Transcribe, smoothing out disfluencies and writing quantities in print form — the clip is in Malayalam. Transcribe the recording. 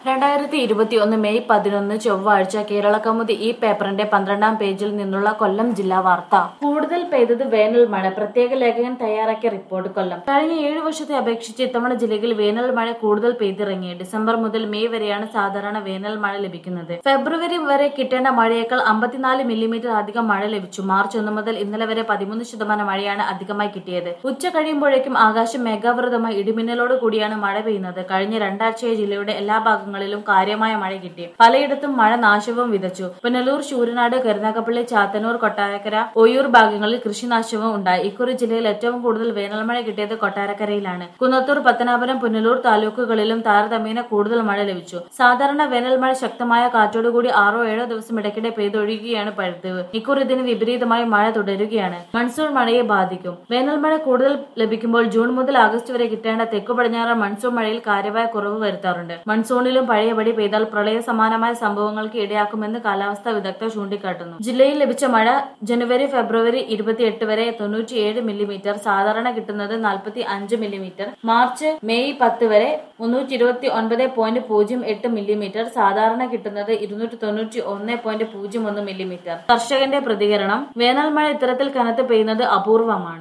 2021 മെയ് 11 ചൊവ്വാഴ്ച കേരളകൗമുദി ഈ പേപ്പറിന്റെ 12-ാം പേജിൽ നിന്നുള്ള കൊല്ലം ജില്ലാ വാർത്ത. കൂടുതൽ പെയ്തത് വേനൽ മഴ. പ്രത്യേക ലേഖകൻ തയ്യാറാക്കിയ റിപ്പോർട്ട്. കൊല്ലം. കഴിഞ്ഞ 7 വർഷത്തെ അപേക്ഷിച്ച് ഇത്തവണ ജില്ലയിൽ വേനൽ മഴ കൂടുതൽ പെയ്തിറങ്ങി. ഡിസംബർ മുതൽ മെയ് വരെയാണ് സാധാരണ വേനൽ മഴ ലഭിക്കുന്നത്. ഫെബ്രുവരി വരെ കിട്ടേണ്ട മഴയേക്കാൾ 54 മില്ലിമീറ്റർ അധികം മഴ ലഭിച്ചു. മാർച്ച് 1 മുതൽ ഇന്നലെ വരെ 13% മഴയാണ് അധികമായി കിട്ടിയത്. ഉച്ച കഴിയുമ്പോഴേക്കും ആകാശം മേഘാവൃതമായി ഇടിമിന്നലോട് കൂടിയാണ് മഴ പെയ്യുന്നത്. കഴിഞ്ഞ രണ്ടാഴ്ചയായി ജില്ലയുടെ എല്ലാ ഭാഗങ്ങളിലും കാര്യമായ മഴ കിട്ടി. പലയിടത്തും മഴ നാശവും വിതച്ചു. പുനലൂർ, ശൂരനാട്, കരുനാഗപ്പള്ളി, ചാത്തന്നൂർ, കൊട്ടാരക്കര, ഒയ്യൂർ ഭാഗങ്ങളിൽ കൃഷിനാശവും ഉണ്ടായി. ഇക്കുറി ജില്ലയിൽ ഏറ്റവും കൂടുതൽ വേനൽമഴ കിട്ടിയത് കൊട്ടാരക്കരയിലാണ്. കുന്നത്തൂർ, പത്തനാപുരം, പുനലൂർ താലൂക്കുകളിലും താരതമ്യേന കൂടുതൽ മഴ ലഭിച്ചു. സാധാരണ വേനൽമഴ ശക്തമായ കാറ്റോടുകൂടി 6-7 ദിവസം ഇടയ്ക്കിടെ പെയ്തൊഴിയുകയാണ് പതിവ്. ഇക്കുറി ഇതിന് വിപരീതമായി മഴ തുടരുകയാണ്. മൺസൂൺ മഴയെ ബാധിക്കും. വേനൽമഴ കൂടുതൽ ലഭിക്കുമ്പോൾ ജൂൺ മുതൽ ആഗസ്റ്റ് വരെ കിട്ടേണ്ട തെക്കു പടിഞ്ഞാറൻ മൺസൂൺ മഴയിൽ കാര്യമായ കുറവ് വരുത്താറുണ്ട്. മൺസൂണിലും പഴയപടി പെയ്താൽ പ്രളയ സമാനമായ സംഭവങ്ങൾക്ക് ഇടയാക്കുമെന്ന് കാലാവസ്ഥാ വിദഗ്ധർ ചൂണ്ടിക്കാട്ടുന്നു. ജില്ലയിൽ ലഭിച്ച മഴ ജനുവരി ഫെബ്രുവരി 28 വരെ 97 മില്ലിമീറ്റർ, സാധാരണ കിട്ടുന്നത് 45 മില്ലിമീറ്റർ. മാർച്ച് മെയ് 10 വരെ 329.08 മില്ലിമീറ്റർ, സാധാരണ കിട്ടുന്നത് 291.01 മില്ലിമീറ്റർ. കർഷകന്റെ പ്രതികരണം. വേനൽ മഴ ഇത്തരത്തിൽ കനത്ത് പെയ്യുന്നത് അപൂർവമാണ്.